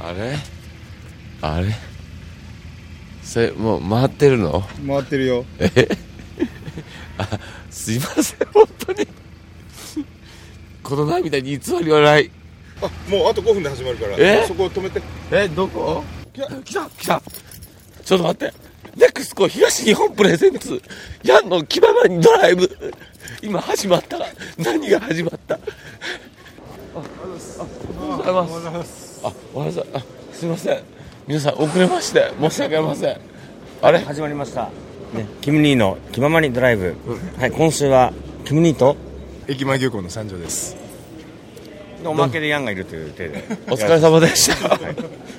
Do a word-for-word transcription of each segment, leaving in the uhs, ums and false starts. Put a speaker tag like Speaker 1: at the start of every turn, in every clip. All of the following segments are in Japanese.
Speaker 1: あれあれそれもう回ってるの？
Speaker 2: 回ってるよ。
Speaker 1: えあ、すいません本当にこの前みたいに偽りはない。
Speaker 2: あ、もうあとごふんで始まるから、
Speaker 1: え
Speaker 2: そこを止めて。
Speaker 1: え、どこ？来た来た来た。ちょっと待って、ネクスコ東日本プレゼンツヤンの気ままにドライブ、今始まった。何が始まった？あ、おはようございます。おはようございます。あ、おはようございます。あ、すいません、皆さん遅れまして申し訳ありません。あれ
Speaker 3: 始まりました、ね、キム兄の気ままにドライブ、うん、はい、今週はキム兄と
Speaker 2: 駅前漁港の三条です。
Speaker 3: おまけでヤンがいるという体で
Speaker 1: お疲れ様でした、はい、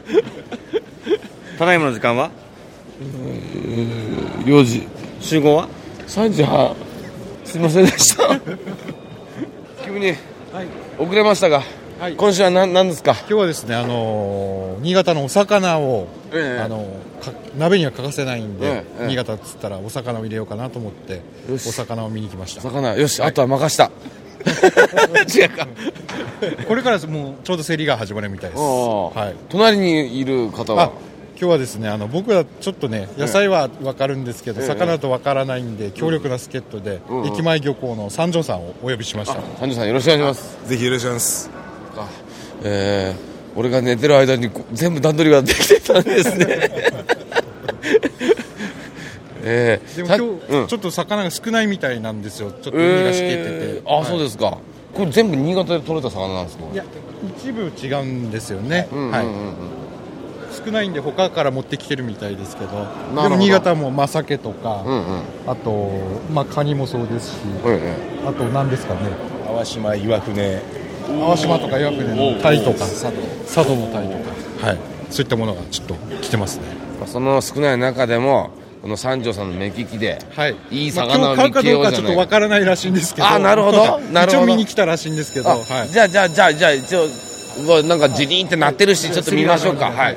Speaker 3: ただいまの時間は
Speaker 1: よじ、
Speaker 3: 集合は
Speaker 1: さんじはん。すいませんでした急に遅れましたが、はい、今週は何、何ですか？
Speaker 4: 今日はですね、あのー、新潟のお魚を、ええ、あのー、鍋には欠かせないんで、ええ、新潟っつったらお魚を入れようかなと思ってお魚を見に来ました。
Speaker 1: 魚よし、はい、あとは任した違うか
Speaker 4: これからもうちょうど競りが始まるみたいです、はい、
Speaker 1: 隣にいる方は
Speaker 4: 今日はですね、あの僕はちょっとね野菜は分かるんですけど、ええ、魚だと分からないんで強力な助っ人で、うん、駅前漁港の三条さんをお呼びしました。
Speaker 1: 三条さんよろしくお願いします。
Speaker 2: ぜひよろしくお願いします。
Speaker 1: あ、えー、俺が寝てる間に全部段取りができてたんですね
Speaker 4: えー、でも今日、うん、ちょっと魚が少ないみたいなんですよ。ちょっと海がしけてて、
Speaker 1: えー、あ、はい、そうですか。これ全部新潟で取れた魚なんですか？
Speaker 4: いや、一部違うんですよね、
Speaker 1: うんうんうんうん、
Speaker 4: はい、少ないんで他から持ってきてるみたいですけど、でも新潟もまあ鮭とか、うんうん、あと、まあ、カニもそうですし、うんうん、あと何ですかね、
Speaker 2: 淡島、岩船、
Speaker 4: 淡島とか岩船のタイとか佐渡のタイとか、はい、そういったものがちょっと来てますね。
Speaker 1: その少ない中でもこの三条さんの目利きで、はい、いい魚を見つけようじゃないか、
Speaker 4: まあ、今日買うかどうかちょっとわからないらしいんですけど、
Speaker 1: あ、なるほどなるほど
Speaker 4: 一応見に来たらしいんですけど、はい、
Speaker 1: じゃあじゃあじゃあじゃあ一応なんかジリーンってなってるし、ちょっと見ましょうか。はい、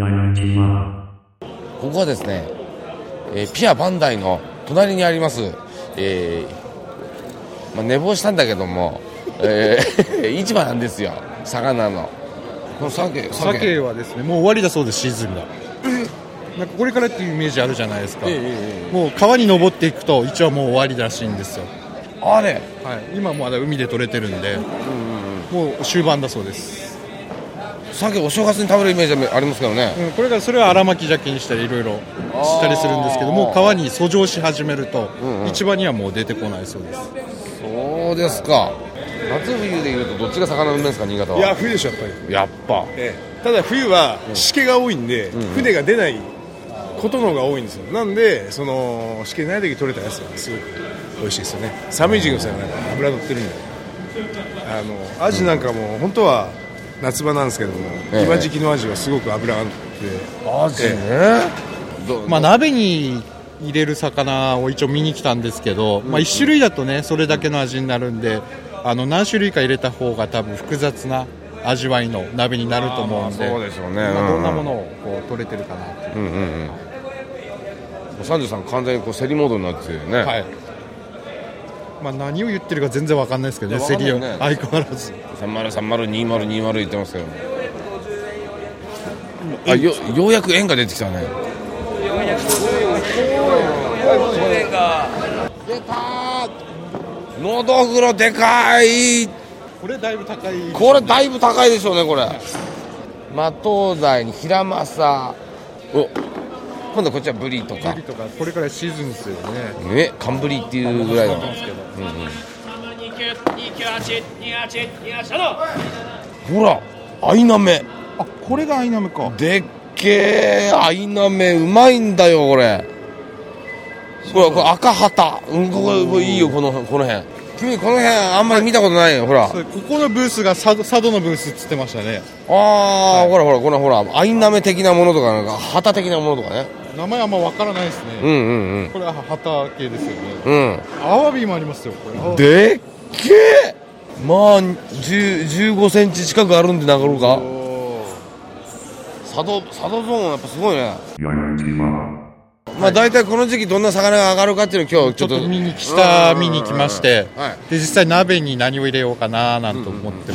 Speaker 1: ここはですね、えー、ピアバンダイの隣にあります、えーまあ、寝坊したんだけども、えー、市場なんですよ、魚の。この鮭
Speaker 4: 鮭はですね、もう終わりだそうです、シーズンが。なんかこれからっていうイメージあるじゃないですか、えーえー、もう川に登っていくと一応もう終わりらしいんですよ。
Speaker 1: あれ、
Speaker 4: はい、今もまだ海で取れてるんで、うんうんうん、もう終盤だそうです。
Speaker 1: 鮭お正月に食べるイメージありますけどね、
Speaker 4: うん、これからそれは荒巻き鮭にしたりいろいろしたりするんですけども、川に遡上し始めると、うんうん、市場にはもう出てこないそうです。
Speaker 1: そうですか。夏冬でいうとどっちが魚うめんですか、新潟は？
Speaker 2: いや、冬でしょ、やっぱり。
Speaker 1: やっぱ、え
Speaker 2: え、ただ冬はしけが多いんで、うんうん、船が出ないことの方が多いんですよ。なんでそのしけない時取れたやつがすごく美味しいですよね。寒い時期のさ、脂乗ってるんで、あのアジなんかも本当は夏場なんですけども、ええ、今時期のアジはすごく脂が乗って
Speaker 1: アジね、
Speaker 4: ええ、まあ、鍋に入れる魚を一応見に来たんですけど、まあ、いち種類だとねそれだけの味になるんで、あの何種類か入れた方が多分複雑な味わいの鍋になると思うんで、
Speaker 1: そうでしょうね、
Speaker 4: まあ、どんなものをこう取れてるかなっていう、うんうんうん、
Speaker 1: 三条さん完全にこう競りモードになってるよね、はい、
Speaker 4: まあ、何を言ってるか全然わかんないですけどね、競りは相変わらず
Speaker 1: さんまるさんまるにまるにまる言ってますけど、あ、よ, ようやく円が出てきたね。出たー、のどぐろでかい。
Speaker 4: これだいぶ高い、ね、
Speaker 1: これだいぶ高いでしょうね。これマトウダイにヒラマサ、お、今度こっちはブリとか、
Speaker 4: ブリとかこれからシーズンですよね。
Speaker 1: ね、寒ブリっていうぐらいの、うんうん、ほらアイナメ、
Speaker 4: あ、これがアイナメか。
Speaker 1: でっけーアイナメ、うまいんだよこれ。これ、これ赤旗、うん、ここいいよ、このこの辺。君この辺あんまり見たことないよ、ほら。
Speaker 4: ここのブースが佐渡、佐渡のブースっつってましたね。
Speaker 1: ああ、はい、ほらほらこれほらアイナメ的なものとかなんか旗的なものとかね。
Speaker 4: 名前あんまわからないですね。
Speaker 1: うんうんうん。
Speaker 4: これは旗系ですよね。
Speaker 1: うん。
Speaker 4: アワビもありますよ。これ
Speaker 1: でっけえ。まあじゅう、じゅうごセンチ近くあるんでなかろうか。佐渡佐渡ゾーンやっぱすごいね。まあ、大体この時期どんな魚が上がるかっていうのを今日ちょっと
Speaker 4: 見に来た見に来まして、はい、で実際鍋に何を入れようかななんて思ってます、はい。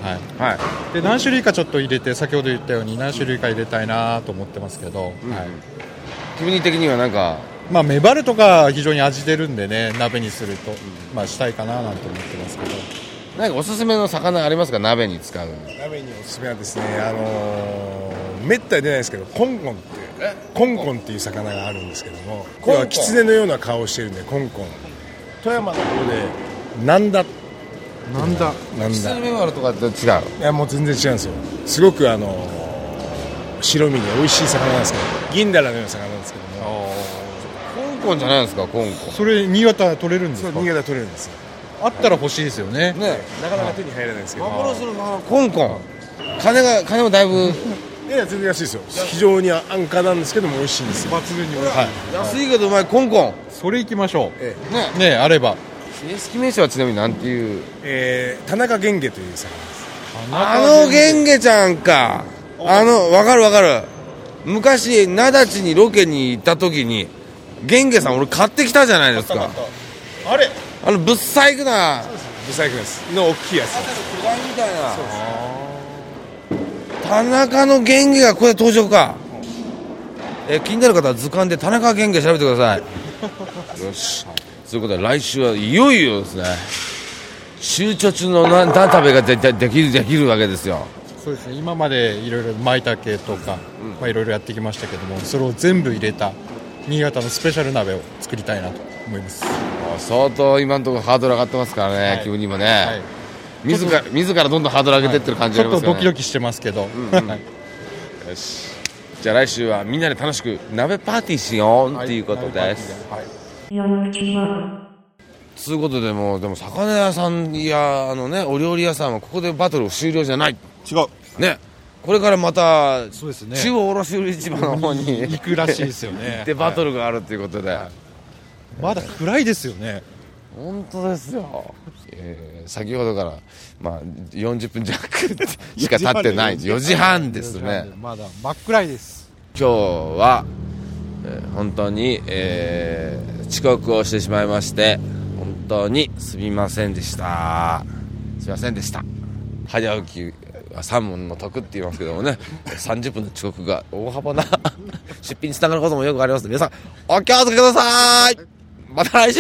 Speaker 4: はい
Speaker 1: はい。
Speaker 4: で何種類かちょっと入れて、先ほど言ったように何種類か入れたいなと思ってますけど、はい、
Speaker 1: 君的にはなんか、
Speaker 4: まあ、メバルとか非常に味出るんでね、鍋にすると、まあ、したいかななんて思ってますけど。
Speaker 1: なんかおすすめの魚ありますか、鍋に使う。
Speaker 2: 鍋におすすめはですね、あのー、めったに出ないですけど、コンコンっていうコンコンっていう魚があるんですけども、
Speaker 1: コンコン
Speaker 2: 要はキツネのような顔をしてるんでコンコン。富山の方でなんだ
Speaker 4: なんだ
Speaker 2: なん
Speaker 1: キツネ
Speaker 2: だ
Speaker 1: メバルとかと違う。
Speaker 2: いやもう全然違うんですよ。すごくあのー、白身で美味しい魚なんですけど、銀だらのような魚なんですけども、
Speaker 1: コンコンじゃないですか、コンコン。
Speaker 4: それ新潟取れるんですか？
Speaker 2: そう新潟取れるんですよ。
Speaker 4: あったら欲しいですよね。
Speaker 1: ね、
Speaker 2: なかなか手に入らないんですけど、
Speaker 1: 幻の魚コンコン。金が金もだいぶ
Speaker 2: いや全然安いですよ。非常に安価なんですけども美味しいんですよ。
Speaker 4: 抜群に美味しい、はい、
Speaker 1: 安いけどうまいコンコン。
Speaker 4: それ行きましょう。
Speaker 2: え
Speaker 1: ね、
Speaker 4: ねあれば。
Speaker 1: 正式名称はちなみになんていう。
Speaker 2: えー、田中源下という魚です。
Speaker 1: あの源下ちゃんか。あのわかるわかる。昔灘地にロケに行った時に源下さん俺買ってきたじゃないですか。
Speaker 2: あれ
Speaker 1: あのぶっ細工な
Speaker 2: ブサイクですの大きいやつ。
Speaker 1: 巨大みたいな。田中の源下がこれ登場か。え気になる方は図鑑で田中源下調べてください。よし。ということで来週はいよいよですね、集中中の何食べが で, で, できるできるわけですよ。
Speaker 4: そうですね、今までいろいろ舞茸とかいろいろやってきましたけども、それを全部入れた新潟のスペシャル鍋を作りたいなと思います。
Speaker 1: 相当今のところハードル上がってますからね、はい、気分にもね、はい、自ら自らどんどんハードル上げてってる感じがありますよね、
Speaker 4: はい、ちょっとドキドキしてますけど、うんうんはい、
Speaker 1: よし、じゃあ来週はみんなで楽しく鍋パーティーしようっていうことです、はいはいつうことでもでも魚屋さんやあのねお料理屋さんはここでバトル終了じゃない。
Speaker 4: 違う
Speaker 1: ね、これからまた
Speaker 4: そうですね、
Speaker 1: 中央卸売市場の方に
Speaker 4: 行くらしいですよね
Speaker 1: でバトルがあるということで、はいはい、
Speaker 4: まだ暗いですよね。
Speaker 1: 本当ですよ、えー、先ほどから、まあ、よんじゅっぷん弱しか経ってないよじはんですね。
Speaker 4: まだ真っ暗いです。
Speaker 1: 今日は、えー、本当に、えー、遅刻をしてしまいまして本当にすみませんでした。すみませんでした。早起きは三問の得って言いますけどもね、さんじゅっぷんの遅刻が大幅な出費につながることもよくあります。皆さんお気をつけください。また来週。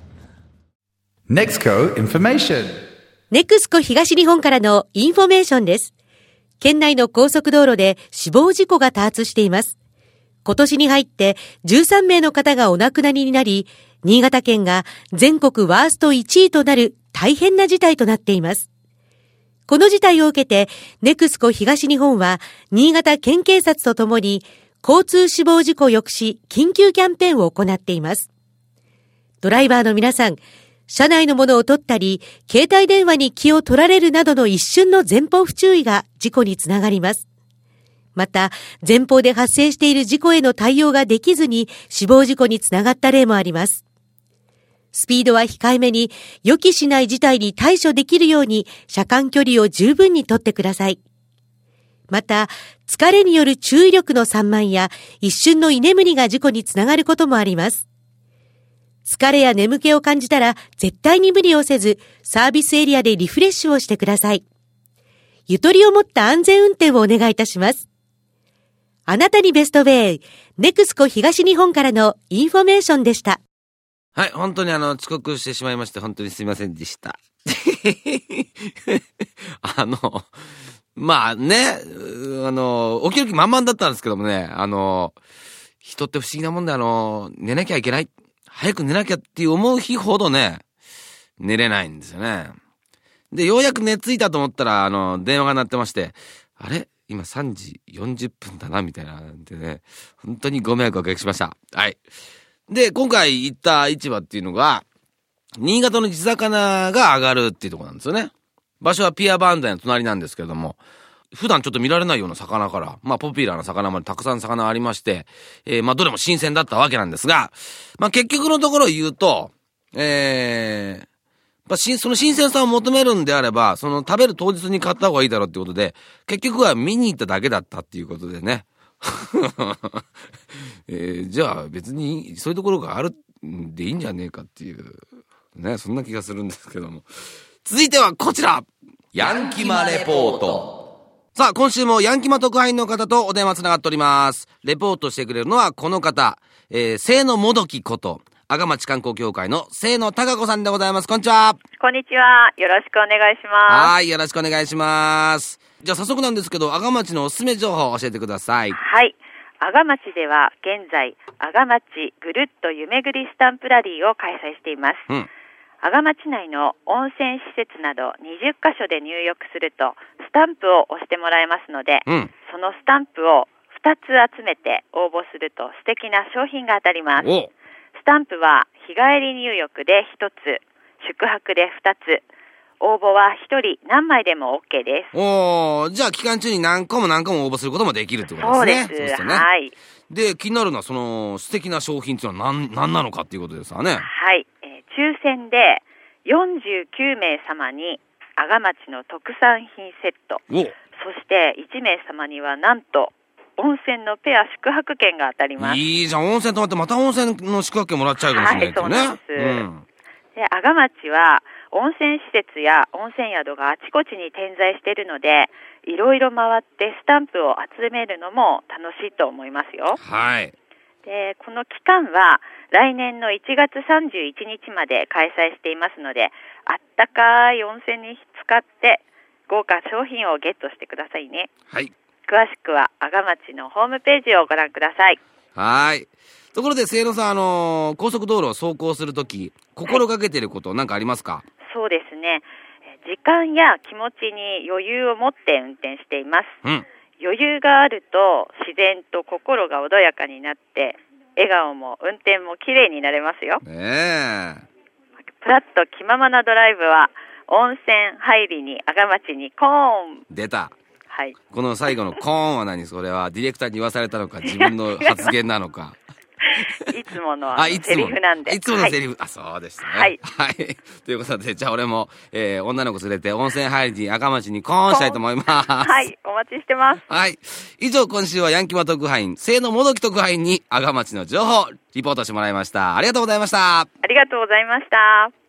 Speaker 5: Nexco Information。
Speaker 6: ネクスコ東日本からのインフォメーションです。県内の高速道路で死亡事故が多発しています。今年に入ってじゅうさんめいの方がお亡くなりになり、新潟県が全国ワーストいちいとなる大変な事態となっています。この事態を受けて、ネクスコ東日本は新潟県警察とともに交通死亡事故抑止緊急キャンペーンを行っています。ドライバーの皆さん、車内のものを取ったり、携帯電話に気を取られるなどの一瞬の前方不注意が事故につながります。また、前方で発生している事故への対応ができずに死亡事故につながった例もあります。スピードは控えめに、予期しない事態に対処できるように車間距離を十分にとってください。また、疲れによる注意力の散漫や一瞬の居眠りが事故につながることもあります。疲れや眠気を感じたら絶対に無理をせず、サービスエリアでリフレッシュをしてください。ゆとりを持った安全運転をお願いいたします。あなたにベストウェイ、ネクスコ東日本からのインフォメーションでした。
Speaker 1: はい、本当にあの、遅刻してしまいまして、本当にすいませんでした。あの、まあね、あの、起きる気満々だったんですけどもね、あの、人って不思議なもんで、あの、寝なきゃいけない。早く寝なきゃって思う日ほどね、寝れないんですよね。で、ようやく寝ついたと思ったら、あの、電話が鳴ってまして、あれ今さんじよんじゅっぷんだな、みたいなんでね、本当にご迷惑をおかけしました。はい。で、今回行った市場っていうのが、新潟の地魚が上がるっていうところなんですよね。場所はピアバンダイの隣なんですけれども、普段ちょっと見られないような魚から、まあポピュラーな魚までたくさん魚ありまして、えー、まあどれも新鮮だったわけなんですが、まあ結局のところを言うと、えー、まあ、その新鮮さを求めるんであれば、その食べる当日に買った方がいいだろうってことで、結局は見に行っただけだったっていうことでね。えー、じゃあ別にそういうところがあるんでいいんじゃねえかっていう、ね、そんな気がするんですけども。続いてはこちら、 ヤンキマレポート。さあ、今週もヤンキマ特派員の方とお電話つながっております。レポートしてくれるのはこの方、えー、清野もどきこと阿賀町観光協会の清野貴子さんでございます。こんにちは。
Speaker 5: こんにちは。よろしくお願いします。
Speaker 1: はい、よろしくお願いします。じゃあ早速なんですけど、阿賀町のおすすめ情報を教えてください。
Speaker 5: はい。阿賀町では現在、阿賀町ぐるっと夢ぐりスタンプラリーを開催しています。うん。阿賀町内の温泉施設などにじゅっかしょで入浴するとスタンプを押してもらえますので、うん、そのスタンプをふたつ集めて応募すると素敵な商品が当たります。スタンプは日帰り入浴でひとつ、宿泊でふたつ、応募はひとり何枚でも OK です。
Speaker 1: おー、じゃあ期間中に何個も何個も応募することもできるってことですね。
Speaker 5: そうです。
Speaker 1: そうですね。
Speaker 5: はい。
Speaker 1: で、気になるのはその素敵な商品っていうのは何、何なのかっていうことですわね。
Speaker 5: はい。抽選でよんじゅうきゅうめい様に阿賀町の特産品セット、そしていちめい様にはなんと温泉のペア宿泊券が当たります。
Speaker 1: いいじゃん。温泉泊まってまた温泉の宿泊券もらっちゃうかもしれないけどね。
Speaker 5: はい、そうなんです、うん、で阿賀町は温泉施設や温泉宿があちこちに点在しているので、いろいろ回ってスタンプを集めるのも楽しいと思いますよ。
Speaker 1: はい。
Speaker 5: で、この期間は来年のいちがつさんじゅういちにちまで開催していますので、あったかい温泉に浸かって豪華商品をゲットしてくださいね。
Speaker 1: はい。
Speaker 5: 詳しくは阿賀町のホームページをご覧ください。
Speaker 1: はい。ところで清野さん、あのー、高速道路を走行するとき心がけていること何かありますか？はい、
Speaker 5: そうですね。時間や気持ちに余裕を持って運転しています。うん。余裕があると自然と心が穏やかになって笑顔も運転も綺麗になれますよ。
Speaker 1: ねえ。
Speaker 5: プラッと気ままなドライブは温泉入りに阿賀町にコーン。
Speaker 1: 出た。
Speaker 5: はい。
Speaker 1: この最後のコーンは何？それはディレクターに言わされたのか自分の発言なのか。
Speaker 5: いつものセリフなんで。
Speaker 1: いつものセリフ、はい、あ、そうでしたね。
Speaker 5: はい。
Speaker 1: はい。ということで、じゃあ俺も、えー、女の子連れて温泉入りに阿賀町にコーンしたいと思います。
Speaker 5: はい。お待ちしてます。
Speaker 1: はい。以上、今週はヤンキマ特派員、清野もどき特派員に阿賀町の情報、リポートしてもらいました。ありがとうございました。
Speaker 5: ありがとうございました。